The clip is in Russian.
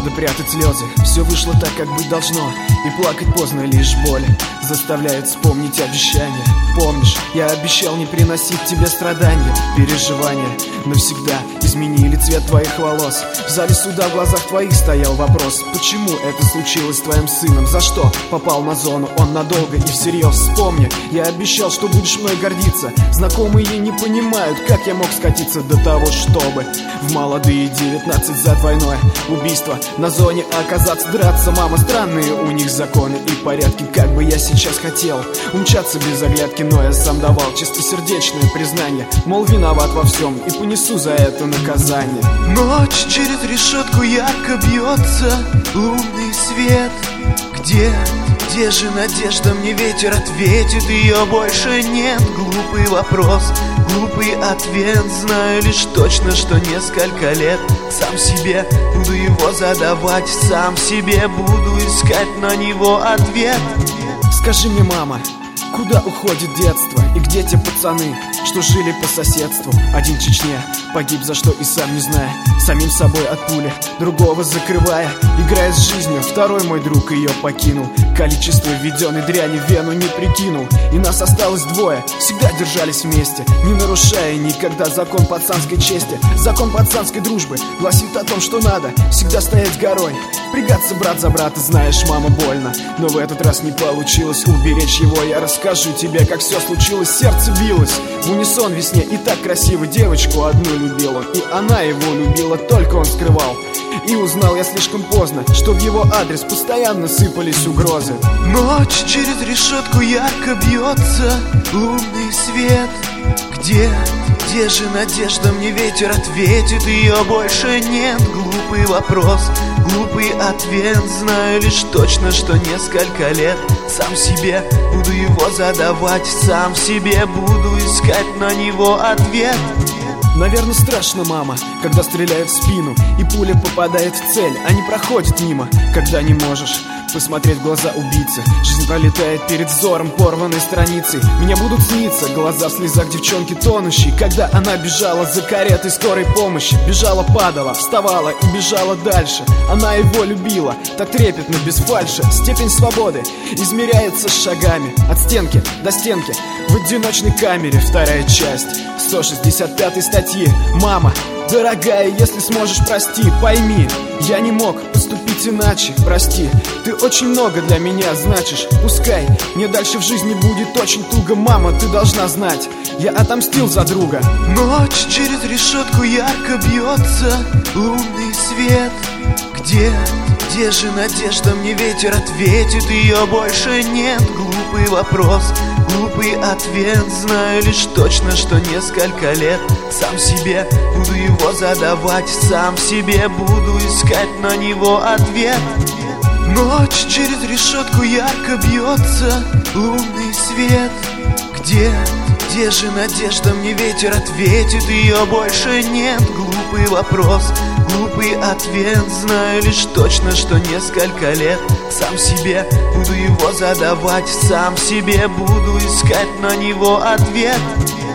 надо прятать слезы. Все вышло так, как быть должно, и плакать поздно, лишь боль заставляет вспомнить обещания. Помнишь, я обещал не приносить тебе страдания. Переживания навсегда изменили цвет твоих волос. В зале суда в глазах твоих стоял вопрос: почему это случилось с твоим сыном? За что попал на зону он надолго и всерьез? Вспомни, я обещал, что будешь мной гордиться. Знакомые не понимают, как я мог скатиться до того, чтобы в молодые 19 за двойное убийство на зоне оказаться. Драться, мама, странные у них законы и порядки. Как бы я сейчас хотел умчаться без оглядки, но я сам давал чистосердечное признание, мол, виноват во всем и понесу за это наказание. Ночь через решетку ярко бьется лунный свет. Где же надежда? Мне ветер ответит, ее больше нет. Глупый вопрос, глупый ответ. Знаю лишь точно, что несколько лет сам себе буду его задавать, сам себе буду искать на него ответ. Скажи мне, мама, куда уходит детство? И где те пацаны, что жили по соседству? Один в Чечне погиб за что и сам не зная, самим собой от пули, другого закрывая, играя с жизнью. Второй мой друг ее покинул, количество введенной дряни в вену не прикинул. И нас осталось двое, всегда держались вместе, не нарушая никогда закон пацанской чести. Закон пацанской дружбы гласит о том, что надо всегда стоять горой, впрягаться брат за брата. Знаешь, мама, больно, но в этот раз не получилось уберечь его. Я расскажу тебе, как все случилось. Сердце билось в унисон весне, и так красиво девочку одну любил он, и она его любила, только он скрывал. И узнал я слишком поздно, что в его адрес постоянно сыпались угрозы. Ночь через решетку ярко бьется лунный свет. Где же надежда? Мне ветер ответит, ее больше нет. Глупый вопрос, глупый ответ. Знаю лишь точно, что несколько лет сам себе буду его задавать, сам себе буду искать на него ответ. Наверное, страшно, мама, когда стреляют в спину и пуля попадает в цель, а не проходит мимо. Когда не можешь посмотреть в глаза убийцы, жизнь пролетает перед взором порванной страницей. Мне будут сниться глаза в слезах девчонки тонущей, когда она бежала за каретой скорой помощи. Бежала, падала, вставала и бежала дальше. Она его любила, так трепетно, без фальши. Степень свободы измеряется шагами от стенки до стенки в одиночной камере. Вторая часть 165 статьи. Мама, дорогая, если сможешь, прости, пойми, я не мог поступить иначе, прости. Ты очень много для меня значишь, пускай мне дальше в жизни будет очень туго. Мама, ты должна знать, я отомстил за друга. Ночь через решетку ярко бьется лунный свет. Где же надежда? Мне ветер ответит, ее больше нет. Глупый вопрос, глупый ответ. Знаю лишь точно, что несколько лет сам себе буду его задавать, сам себе буду искать на него ответ. Ночь через решетку ярко бьется лунный свет. Где же надежда? Мне ветер ответит, ее больше нет. Глупый вопрос, глупый ответ. Знаю лишь точно, что несколько лет сам себе буду его задавать, сам себе буду искать на него ответ.